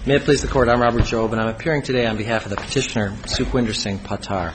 May it please the Court, I'm Robert Jobe, and I'm appearing today on behalf of the petitioner, Sukhwinder Singh Pattar.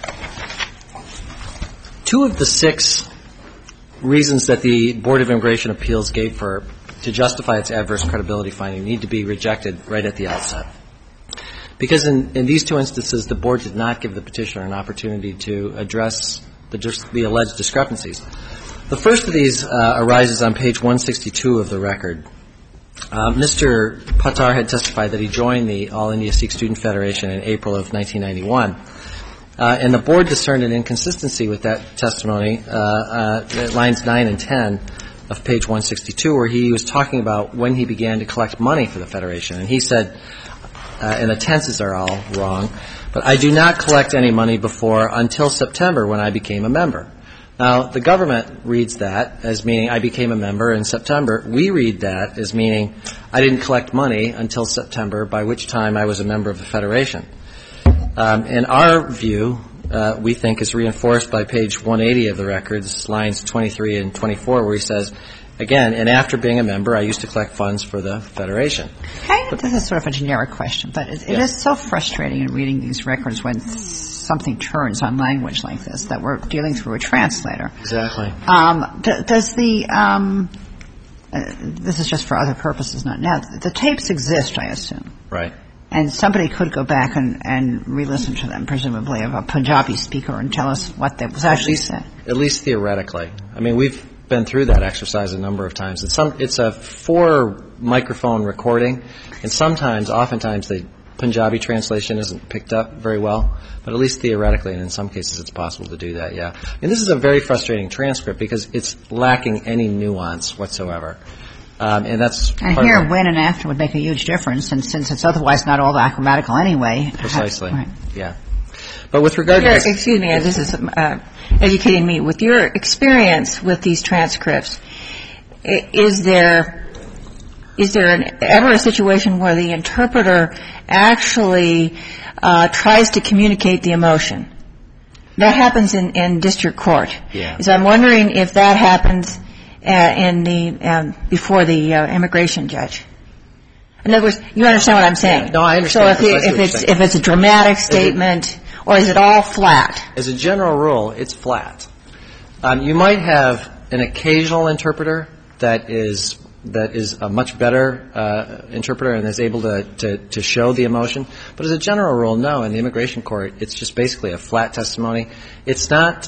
Two of the 6 reasons that the Board of Immigration Appeals gave to justify its adverse credibility finding need to be rejected right at the outset. Because in these 2 instances, the Board did not give the petitioner an opportunity to address the alleged discrepancies. The first of these arises on page 162 of the record. Mr. Pattar had testified that he joined the All India Sikh Student Federation in April of 1991. And the Board discerned an inconsistency with that testimony at lines 9 and 10 of page 162, where he was talking about when he began to collect money for the Federation. And he said, and the tenses are all wrong, but I do not collect any money until September when I became a member. Now, the government reads that as meaning I became a member in September. We read that as meaning I didn't collect money until September, by which time I was a member of the Federation. And our view, we think, is reinforced by page 180 of the records, lines 23 and 24, where he says, again, and after being a member, I used to collect funds for the Federation. This is sort of a generic question, but it is so frustrating in reading these records when something turns on language like this, that we're dealing through a translator. Exactly. Does this is just for other purposes, not now. The tapes exist, I assume. Right. And somebody could go back and re-listen to them, presumably, of a Punjabi speaker and tell us what that was actually said. At least theoretically. I mean, we've been through that exercise a number of times. It's a 4-microphone recording, and oftentimes, the Punjabi translation isn't picked up very well, but at least theoretically, and in some cases it's possible to do that, yeah. And this is a very frustrating transcript because it's lacking any nuance whatsoever. And that's part and here, when and after would make a huge difference, and since it's otherwise not all that grammatical anyway. Precisely, right. Yeah. But with regard to this... Excuse me, this is educating me. With your experience with these transcripts, is there ever a situation where the interpreter actually tries to communicate the emotion? That happens in district court. Yeah. So I'm wondering if that happens before the immigration judge. In other words, you understand what I'm saying? Yeah, no, I understand. So if it's a dramatic statement, or is it all flat? As a general rule, it's flat. You might have an occasional interpreter that is a much better interpreter and is able to show the emotion. But as a general rule, no. In the immigration court, it's just basically a flat testimony. It's not.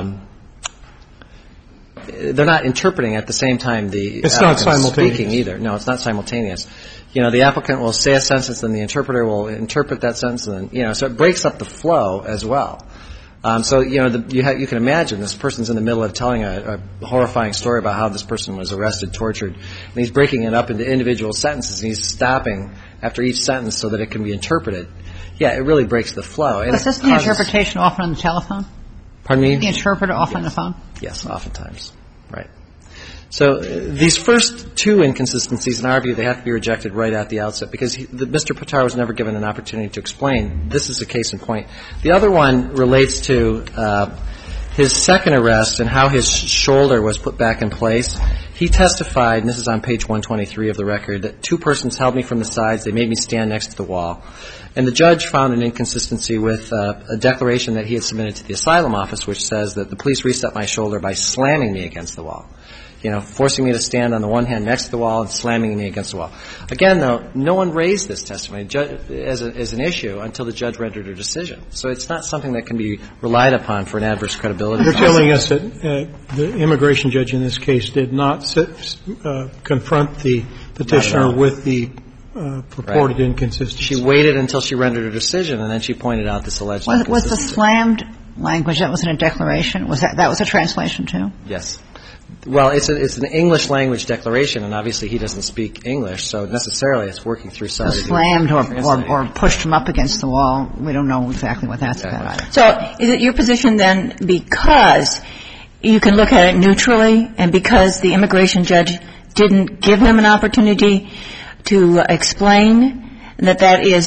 They're not interpreting at the same time it's not simultaneous. Speaking either. No, it's not simultaneous. The applicant will say a sentence, and the interpreter will interpret that sentence, and then, so it breaks up the flow as well. So you can imagine this person's in the middle of telling a horrifying story about how this person was arrested, tortured, and he's breaking it up into individual sentences, and he's stopping after each sentence so that it can be interpreted. Yeah, it really breaks the flow. Is this the interpretation often on the telephone? Pardon me? The interpreter often on the phone? Yes, oftentimes. Right. So these first 2 inconsistencies, in our view, they have to be rejected right at the outset because Mr. Pattar was never given an opportunity to explain. This is a case in point. The other one relates to his second arrest and how his shoulder was put back in place. He testified, and this is on page 123 of the record, that 2 persons held me from the sides. They made me stand next to the wall. And the judge found an inconsistency with a declaration that he had submitted to the asylum office, which says that the police reset my shoulder by slamming me against the wall. Forcing me to stand on the one hand next to the wall and slamming me against the wall. Again, though, no one raised this testimony as an issue until the judge rendered a decision. So it's not something that can be relied upon for an adverse credibility. You're telling us that the immigration judge in this case did not confront the petitioner with the purported inconsistency. She waited until she rendered a decision, and then she pointed out this alleged inconsistency. Was the slammed language, that was in a declaration? That was a translation, too? Yes. Well, it's an English language declaration, and obviously he doesn't speak English, so necessarily it's working through somebody. Slammed or pushed him up against the wall. We don't know exactly what that's about either. So is it your position then, because you can look at it neutrally and because the immigration judge didn't give him an opportunity to explain, that is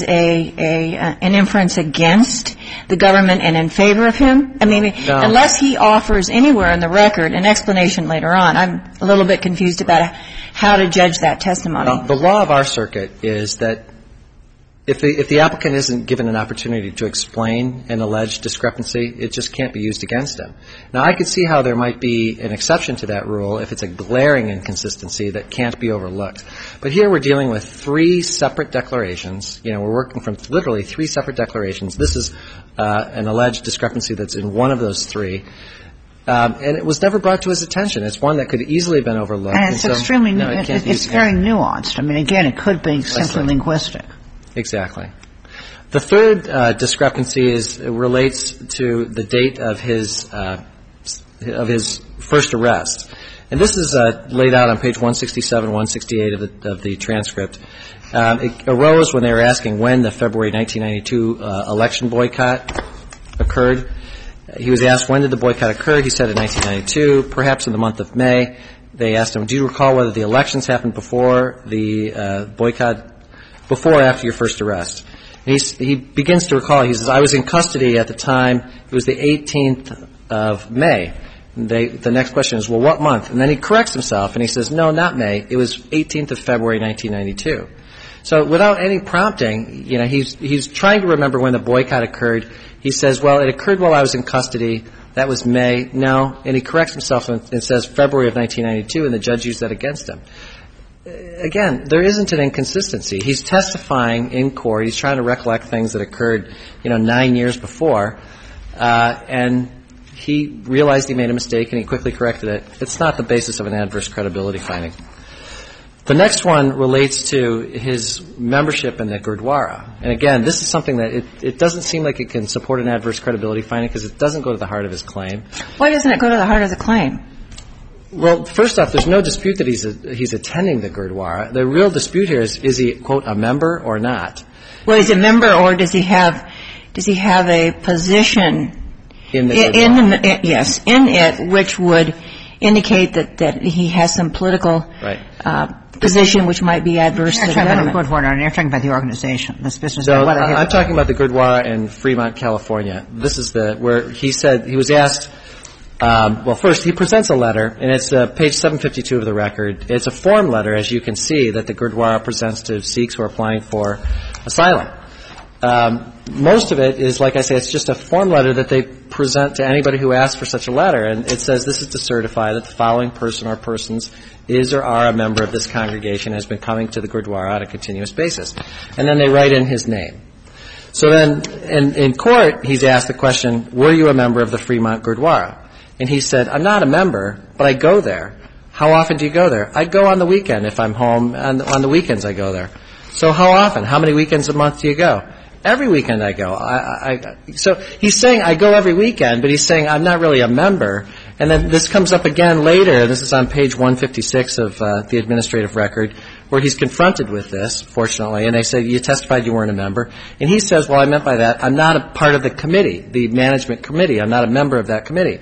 an inference against the government and in favor of him? I mean, no. Unless he offers anywhere in the record an explanation later on, I'm a little bit confused about how to judge that testimony. The law of our circuit is that if the applicant isn't given an opportunity to explain an alleged discrepancy, it just can't be used against him. Now, I could see how there might be an exception to that rule if it's a glaring inconsistency that can't be overlooked. But here we're dealing with 3 separate declarations. You know, we're working from literally 3 separate declarations. This is an alleged discrepancy that's in one of those 3. And it was never brought to his attention. It's one that could easily have been overlooked. And it's extremely it's very nuanced. I mean, again, it could be simply linguistic. Exactly. The third discrepancy relates to the date of his first arrest. And this is laid out on page 167, 168 of the transcript. It arose when they were asking when the February 1992 election boycott occurred. He was asked, when did the boycott occur? He said in 1992, perhaps in the month of May. They asked him, do you recall whether the elections happened before the boycott, before or after your first arrest? And he begins to recall. He says, I was in custody at the time. It was the 18th of May. And the next question is, well, what month? And then he corrects himself, and he says, no, not May. It was 18th of February, 1992. So without any prompting, you know, he's trying to remember when the boycott occurred. He says, well, it occurred while I was in custody. That was May. No. And he corrects himself and says February of 1992, and the judge used that against him. Again, there isn't an inconsistency. He's testifying in court. He's trying to recollect things that occurred, 9 years before. And he realized he made a mistake, and he quickly corrected it. It's not the basis of an adverse credibility finding. The next one relates to his membership in the Gurdwara. And again, this is something that it doesn't seem like it can support an adverse credibility finding because it doesn't go to the heart of his claim. Why doesn't it go to the heart of the claim? Well, first off, there's no dispute that he's attending the Gurdwara. The real dispute here is he, quote, a member or not? Well, he's a member, or does he have a position in the Gurdwara? Yes, in it, which would indicate that he has some political position which might be adverse to the government. You're talking about the Gurdwara, and you're talking about the organization, this business. No, I'm talking about the Gurdwara in Fremont, California. This is where he said, he was asked, well, first, he presents a letter, and it's page 752 of the record. It's a form letter, as you can see, that the Gurdwara presents to Sikhs who are applying for asylum. Most of it is, like I say, it's just a form letter that they present to anybody who asks for such a letter. And it says, this is to certify that the following person or persons is or are a member of this congregation and has been coming to the Gurdwara on a continuous basis. And then they write in his name. So then, in court, he's asked the question, were you a member of the Fremont Gurdwara? And he said, I'm not a member, but I go there. How often do you go there? I go on the weekend if I'm home, and on the weekends I go there. So how often? How many weekends a month do you go? Every weekend I go. So he's saying I go every weekend, but he's saying I'm not really a member. And then this comes up again later. This is on page 156 of the administrative record, where he's confronted with this, fortunately. And they say, you testified you weren't a member. And he says, well, I meant by that, I'm not a part of the committee, the management committee. I'm not a member of that committee.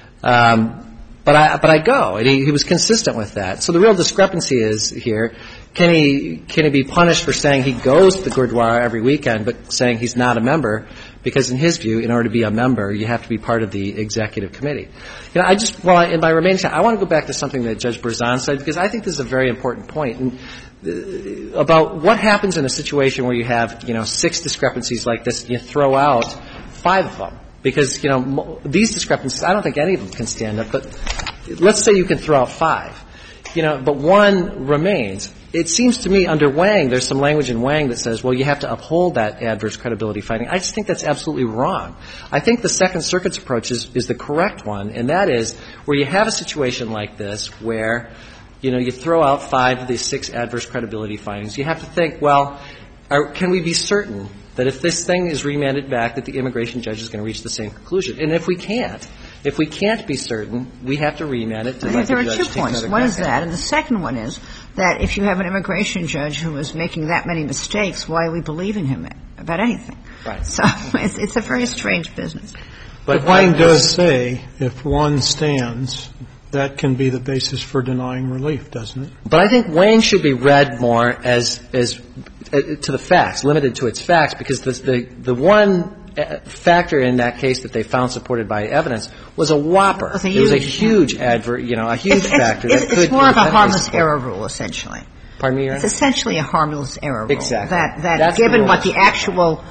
But I go. And he was consistent with that. So the real discrepancy is here. Can he be punished for saying he goes to the Gurdwara every weekend, but saying he's not a member? Because in his view, in order to be a member, you have to be part of the executive committee. In my remaining time, I want to go back to something that Judge Berzon said, because I think this is a very important point about what happens in a situation where you have, 6 discrepancies like this, and you throw out 5 of them. Because, these discrepancies, I don't think any of them can stand up, but let's say you can throw out 5, but 1 remains. It seems to me under Wang, there's some language in Wang that says, well, you have to uphold that adverse credibility finding. I just think that's absolutely wrong. I think the Second Circuit's approach is the correct one, and that is where you have a situation like this where, you throw out 5 of these 6 adverse credibility findings. You have to think, well, can we be certain that if this thing is remanded back, that the immigration judge is going to reach the same conclusion? And if we can't be certain, we have to remand it to let the judge take another crack. There are 2 points. One is that, and the second one is that if you have an immigration judge who is making that many mistakes, why are we believing him about anything? Right. So it's a very strange business. But Wang does say if 1 stands, that can be the basis for denying relief, doesn't it? But I think Wang should be read more as to the facts, limited to its facts, because the one factor in that case that they found supported by evidence was a whopper. It was a huge a huge factor. It's more of a harmless error rule, essentially. Pardon me, Your It's Honor? essentially a harmless error rule. Exactly. That That's the given rule. what the actual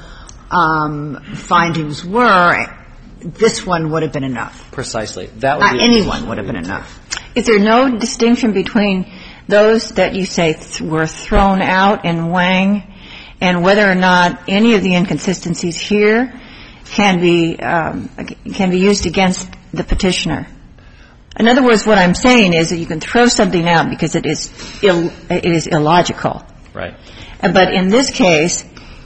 findings were, this one would have been enough. Precisely. That would be Anyone would have been enough. Is there no distinction between those that you say were thrown out in Wang and whether or not any of the inconsistencies here can be used against the petitioner? In other words, what I'm saying is that you can throw something out because it is illogical. Right. But in this case,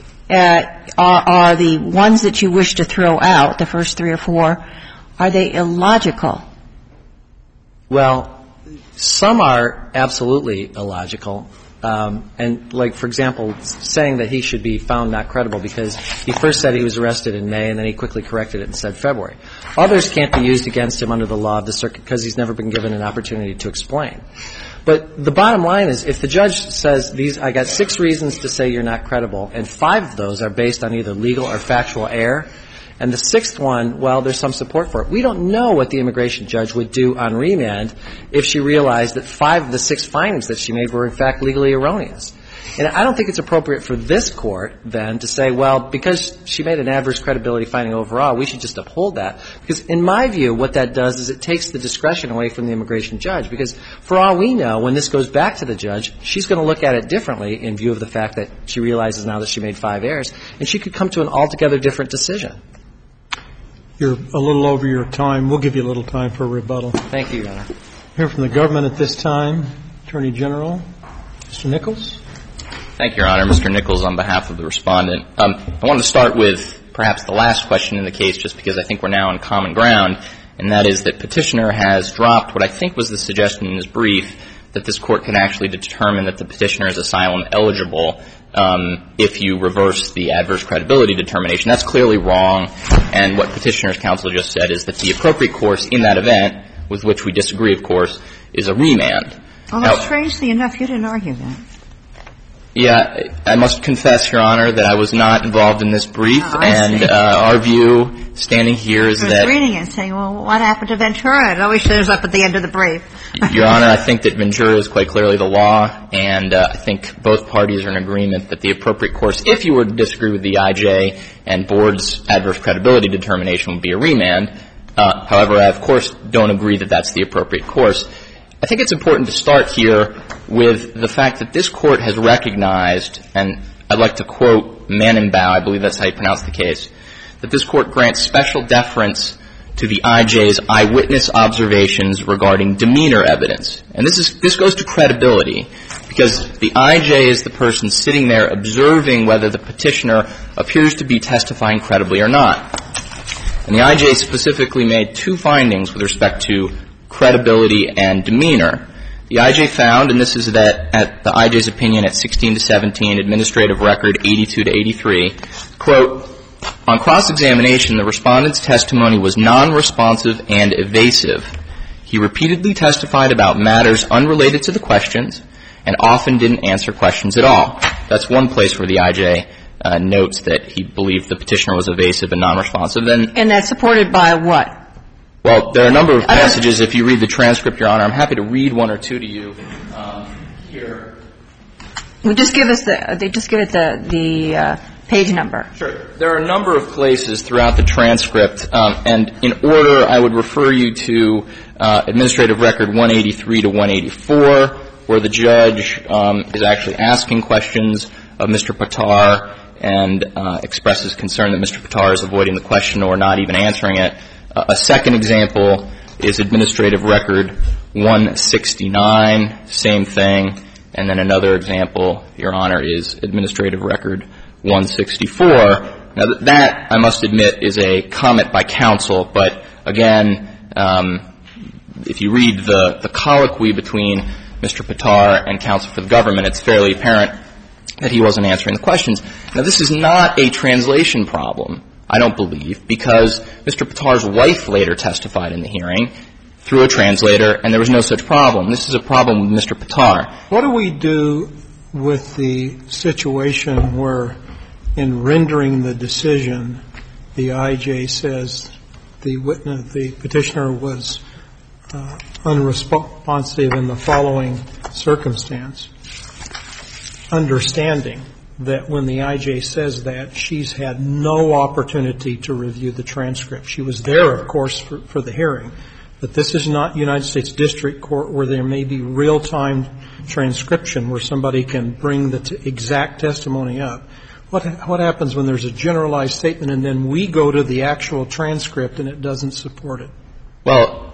are the ones that you wish to throw out, the first 3 or 4, are they illogical? Well, some are absolutely illogical. And, like, for example, saying that he should be found not credible because he first said he was arrested in May and then he quickly corrected it and said February. Others can't be used against him under the law of the circuit because he's never been given an opportunity to explain. But the bottom line is if the judge says I got 6 reasons to say you're not credible and 5 of those are based on either legal or factual error, and the 6th one, well, there's some support for it. We don't know what the immigration judge would do on remand if she realized that 5 of the 6 findings that she made were, in fact, legally erroneous. And I don't think it's appropriate for this Court, then, to say, well, because she made an adverse credibility finding overall, we should just uphold that. Because in my view, what that does is it takes the discretion away from the immigration judge. Because for all we know, when this goes back to the judge, she's going to look at it differently in view of the fact that she realizes now that she made 5 errors, and she could come to an altogether different decision. You're a little over your time. We'll give you a little time for rebuttal. Thank you, Your Honor. Hear from the government at this time. Attorney General, Mr. Nichols. Thank you, Your Honor. Mr. Nichols on behalf of the respondent. I want to start with perhaps the last question in the case just because I think we're now on common ground, and that is that petitioner has dropped what I think was the suggestion in his brief that this Court can actually determine that the petitioner is asylum eligible if you reverse the adverse credibility determination. That's clearly wrong, and what Petitioner's counsel just said is that the appropriate course in that event, with which we disagree, of course, is a remand. Although, strangely enough, you didn't argue that. Yeah, I must confess, Your Honor, that I was not involved in this brief, and our view standing here is that I was reading it and saying, well, what happened to Ventura? It always shows up at the end of the brief. Your Honor, I think that Ventura is quite clearly the law, and I think both parties are in agreement that the appropriate course, if you were to disagree with the IJ and board's adverse credibility determination, would be a remand. However, I, of course, don't agree that that's the appropriate course. I think it's important to start here with the fact that this Court has recognized, and I'd like to quote Manenbau, I believe that's how you pronounce the case, that this Court grants special deference to the IJ's eyewitness observations regarding demeanor evidence. And this goes to credibility, because the IJ is the person sitting there observing whether the petitioner appears to be testifying credibly or not. And the IJ specifically made 2 findings with respect to credibility and demeanor. The IJ found, and this is that at the IJ's opinion at 16 to 17, administrative record 82 to 83, quote, on cross-examination, the respondent's testimony was non-responsive and evasive. He repeatedly testified about matters unrelated to the questions and often didn't answer questions at all. That's one place where the IJ notes that he believed the petitioner was evasive and non-responsive. And that's supported by what? Well, there are a number of passages. If you read the transcript, Your Honor, I'm happy to read 1 or 2 to you here. Well, just give us the page number. Sure. There are a number of places throughout the transcript, and in order, I would refer you to administrative record 183 to 184, where the judge is actually asking questions of Mr. Patar and expresses concern that Mr. Patar is avoiding the question or not even answering it. A second example is administrative record 169, same thing. And then another example, Your Honor, is administrative record 164. Now, that, I must admit, is a comment by counsel. But, again, if you read the colloquy between Mr. Patar and counsel for the government, it's fairly apparent that he wasn't answering the questions. Now, this is not a translation problem, I don't believe, because Mr. Patar's wife later testified in the hearing through a translator, and there was no such problem. This is a problem with Mr. Patar. What do we do with the situation where, in rendering the decision, the IJ says the petitioner was unresponsive in the following circumstance? understanding that when the I.J. says that, she's had no opportunity to review the transcript. She was there, of course, for the hearing. But this is not United States District Court where there may be real-time transcription where somebody can bring the exact testimony up. What happens when there's a generalized statement and then we go to the actual transcript and it doesn't support it? Well,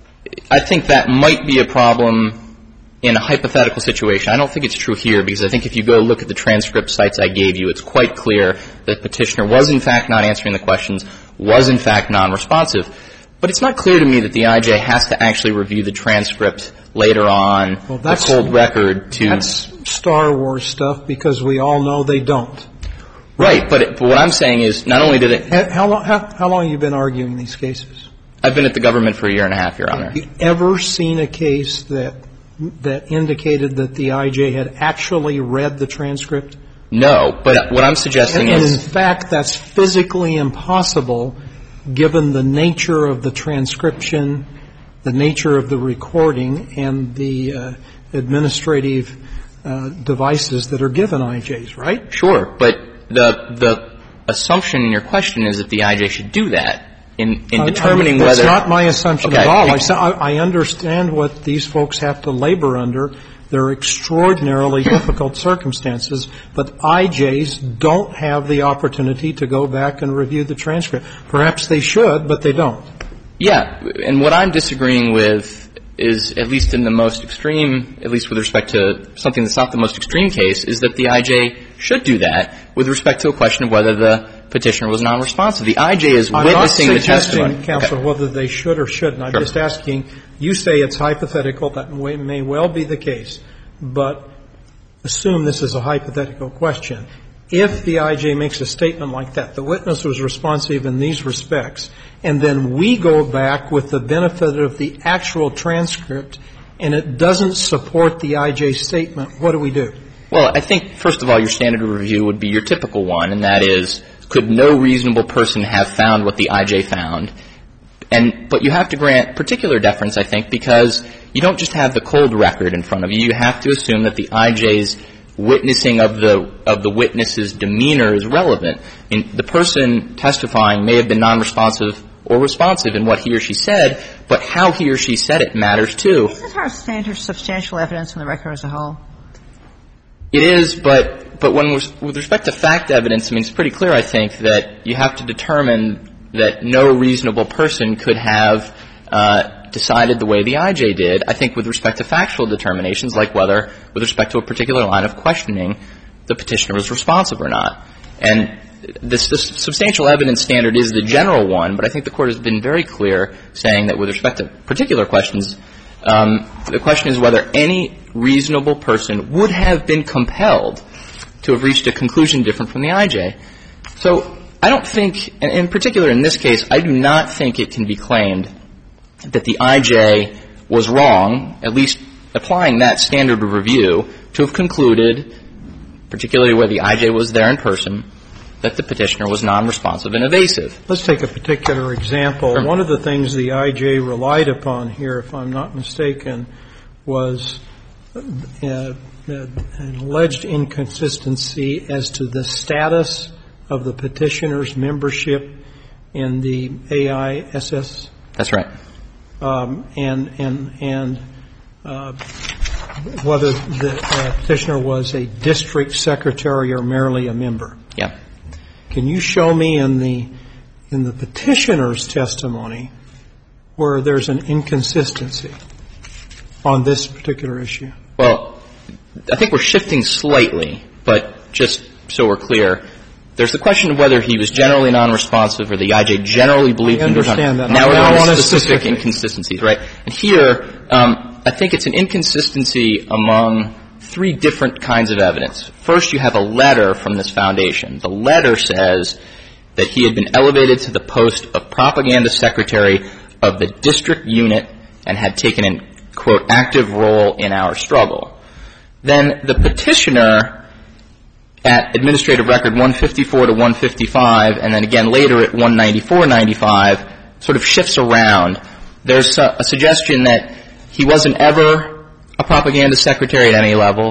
I think that might be a problem in a hypothetical situation. I don't think it's true here because I think if you go look at the transcript sites I gave you, it's quite clear that Petitioner was in fact not answering the questions, was in fact non-responsive. But it's not clear to me that the I.J. has to actually review the transcript later on, the cold record to... That's Star Wars stuff because we all know they don't. Right, but what I'm saying is not only did it... How long have you been arguing these cases? I've been at the government for 1.5 years, Your Honor. Have you ever seen a case that indicated that the I.J. had actually read the transcript? No, but what I'm suggesting is... And in fact, that's physically impossible given the nature of the transcription, the nature of the recording, and the administrative devices that are given I.J.s, right? Sure, but the assumption in your question is that the I.J. should do that in determining whether... That's not my assumption okay. at all. I understand what these folks have to labor under. They're extraordinarily difficult circumstances, but IJs don't have the opportunity to go back and review the transcript. Perhaps they should, but they don't. Yeah, and what I'm disagreeing with is, at least in the most extreme, at least with respect to something that's not the most extreme case, is that the IJ should do that with respect to a question of whether the Petitioner was non-responsive. The IJ is witnessing the testimony. I'm not suggesting, counsel, whether they should or shouldn't. I'm just asking, you say it's hypothetical. That may well be the case. But assume this is a hypothetical question. If the IJ makes a statement like that, the witness was responsive in these respects, and then we go back with the benefit of the actual transcript and it doesn't support the IJ statement, what do we do? Well, I think, first of all, your standard of review would be your typical one, and that is, could no reasonable person have found what the IJ found? But you have to grant particular deference, I think, because you don't just have the cold record in front of you. You have to assume that the IJ's witnessing of the witness's demeanor is relevant. I mean, the person testifying may have been non-responsive or responsive in what he or she said, but how he or she said it matters, too. Isn't our standard substantial evidence in the record as a whole? It is, but when with respect to fact evidence, I mean, it's pretty clear, I think, that you have to determine that no reasonable person could have decided the way the IJ did. I think with respect to factual determinations, like whether, with respect to a particular line of questioning, the Petitioner was responsive or not. And this substantial evidence standard is the general one, but I think the Court has been very clear saying that with respect to particular questions, the question is whether any reasonable person would have been compelled to have reached a conclusion different from the IJ. So I don't think, and in particular in this case, I do not think it can be claimed that the IJ was wrong, at least applying that standard of review, to have concluded, particularly where the IJ was there in person, that the Petitioner was non-responsive and evasive. Let's take a particular example. Sure. One of the things the IJ relied upon here, if I'm not mistaken, was an alleged inconsistency as to the status of the Petitioner's membership in the AISS. That's right. And whether the Petitioner was a district secretary or merely a member. Yeah. Can you show me in the Petitioner's testimony where there's an inconsistency on this particular issue? Well, I think we're shifting slightly, but just so we're clear, there's the question of whether he was generally non-responsive or the IJ generally believed he was. I understand that. Now we're on specific inconsistencies, right? And here, I think it's an inconsistency among three different kinds of evidence. First, you have a letter from this foundation. The letter says that he had been elevated to the post of propaganda secretary of the district unit and had taken an, quote, active role in our struggle. Then the Petitioner at Administrative Record 154 to 155, and then again later at 194-95, sort of shifts around. There's a suggestion that he wasn't ever a propaganda secretary at any level,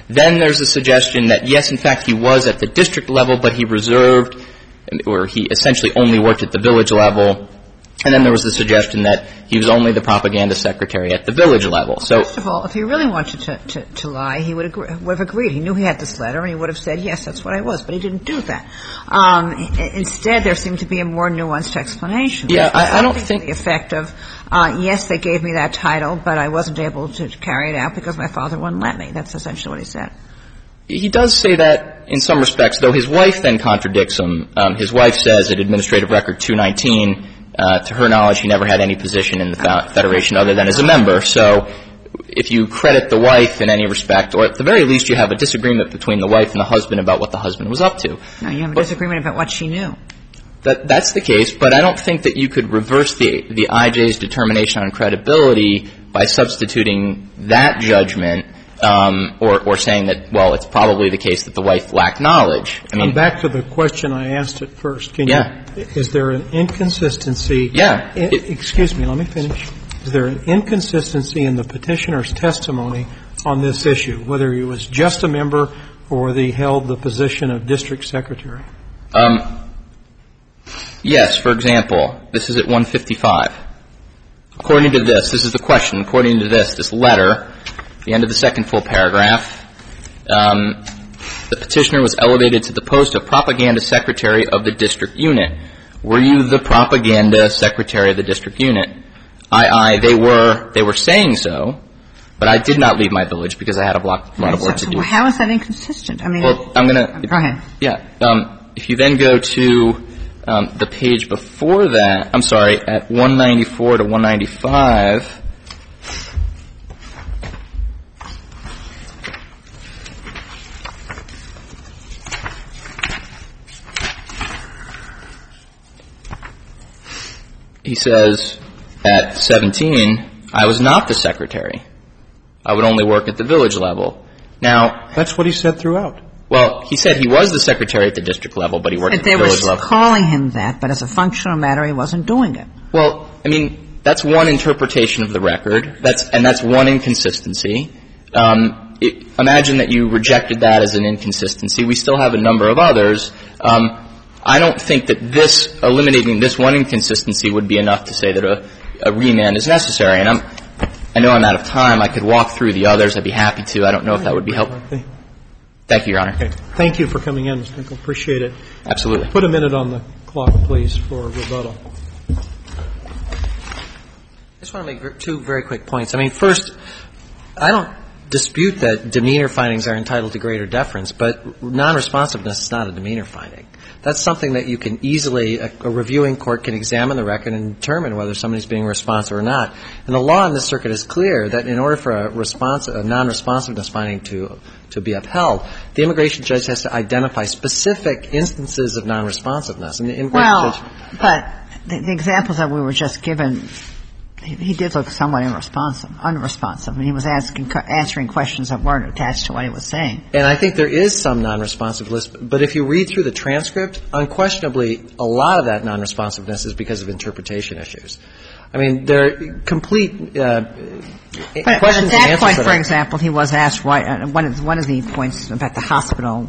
Then there's a suggestion that, yes, in fact, he was at the district level, but he reserved, or he essentially only worked at the village level. And then there was the suggestion that he was only the propaganda secretary at the village level. So, first of all, if he really wanted to lie, he would have agreed. He knew he had this letter, and he would have said, yes, that's what I was. But he didn't do that. Instead, there seemed to be a more nuanced explanation. Yeah, I don't think the effect of, yes, they gave me that title, but I wasn't able to carry it out because my father wouldn't let me. That's essentially what he said. He does say that in some respects, though his wife then contradicts him. His wife says at Administrative Record 219, to her knowledge, he never had any position in the Federation other than as a member. So if you credit the wife in any respect, or at the very least you have a disagreement between the wife and the husband about what the husband was up to. No, you have a disagreement about what she knew. That's the case, but I don't think that you could reverse the IJ's determination on credibility by substituting that judgment or saying that, well, it's probably the case that the wife lacked knowledge. I mean, back to the question I asked at first. Is there an inconsistency? Yeah. Excuse me, let me finish. Is there an inconsistency in the petitioner's testimony on this issue, whether he was just a member or whether he held the position of district secretary? Yes. For example, this is at 155. According to this is the question. According to this letter, the end of the second full paragraph, the petitioner was elevated to the post of propaganda secretary of the district unit. Were you the propaganda secretary of the district unit? They were saying so, but I did not leave my village because I had a lot of work to do. How is that inconsistent? I mean, well, I'm going to go ahead. Yeah. If you then go to the page before that, I'm sorry, at 194 to 195. He says, at 17, I was not the secretary. I would only work at the village level. Now, that's what he said throughout. Well, he said he was the secretary at the district level, but he worked at the village level. They were calling him that, but as a functional matter, he wasn't doing it. Well, I mean, that's one interpretation of the record. That's one inconsistency. Imagine that you rejected that as an inconsistency. We still have a number of others. I don't think that eliminating this one inconsistency would be enough to say that a remand is necessary. And I know I'm out of time. I could walk through the others. I'd be happy to. I don't know if that would be helpful. Thank you, Your Honor. Okay. Thank you for coming in, Mr. Nickel. Appreciate it. Absolutely. Put a minute on the clock, please, for rebuttal. I just want to make two very quick points. I mean, first, I don't dispute that demeanor findings are entitled to greater deference, but non-responsiveness is not a demeanor finding. That's something that you can easily, a reviewing court can examine the record and determine whether somebody's being responsive or not. And the law in this circuit is clear that in order for a non-responsiveness finding to be upheld, the immigration judge has to identify specific instances of non-responsiveness. And the immigration judge... But the examples that we were just given, he did look somewhat unresponsive, and he was answering questions that weren't attached to what he was saying. And I think there is some non-responsiveness, but if you read through the transcript, unquestionably, a lot of that non-responsiveness is because of interpretation issues. I mean, they're complete questions and answers. At that point, for example, he was asked one of the points about the hospital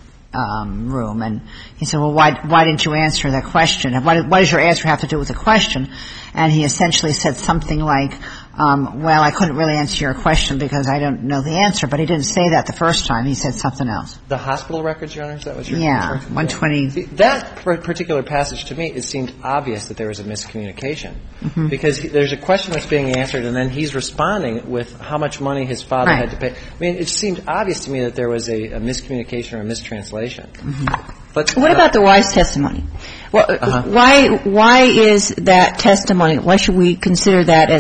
room, and he said, well, why didn't you answer that question? What does your answer have to do with the question? And he essentially said something like, well, I couldn't really answer your question because I don't know the answer, but he didn't say that the first time. He said something else. The hospital records, Your Honor, is that what you're referring to? Yeah, 120. See, that particular passage to me, it seemed obvious that there was a miscommunication. Mm-hmm. Because there's a question that's being answered, and then he's responding with how much money his father had to pay. I mean, it seemed obvious to me that there was a miscommunication or a mistranslation. Mm-hmm. But what about the wife's testimony? Well, why is that testimony? Why should we consider that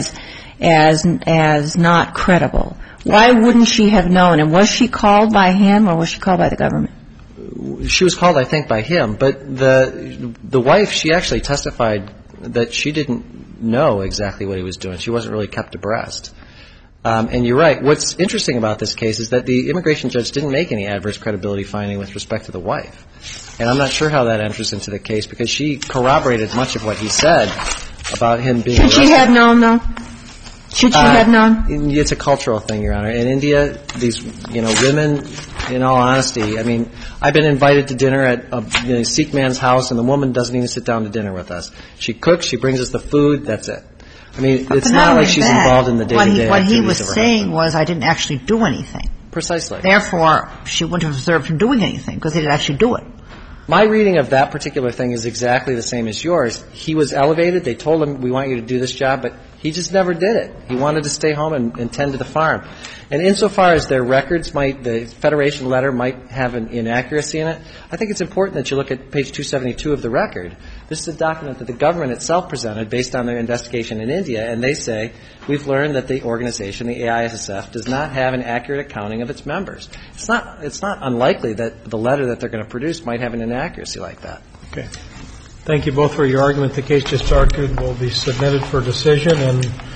as not credible? Why wouldn't she have known? And was she called by him or was she called by the government? She was called, I think, by him. But the wife, she actually testified that she didn't know exactly what he was doing. She wasn't really kept abreast. And you're right. What's interesting about this case is that the immigration judge didn't make any adverse credibility finding with respect to the wife. And I'm not sure how that enters into the case because she corroborated much of what he said about him being arrested. Should she have known, though? Should she have known? It's a cultural thing, Your Honor. In India, these, women, in all honesty, I mean, I've been invited to dinner at a Sikh man's house, and the woman doesn't even sit down to dinner with us. She cooks, she brings us the food, that's it. I mean, it's not like she's involved in the day-to-day activities of her husband. What he was saying was, I didn't actually do anything. Precisely. Therefore, she wouldn't have observed him doing anything, because he didn't actually do it. My reading of that particular thing is exactly the same as yours. He was elevated. They told him, we want you to do this job, but he just never did it. He wanted to stay home and tend to the farm. And insofar as their records the Federation letter might have an inaccuracy in it, I think it's important that you look at page 272 of the record. This is a document that the government itself presented based on their investigation in India, and they say, we've learned that the organization, the AISSF, does not have an accurate accounting of its members. It's not unlikely that the letter that they're going to produce might have an inaccuracy like that. Okay. Thank you both for your argument. The case just argued will be submitted for decision, and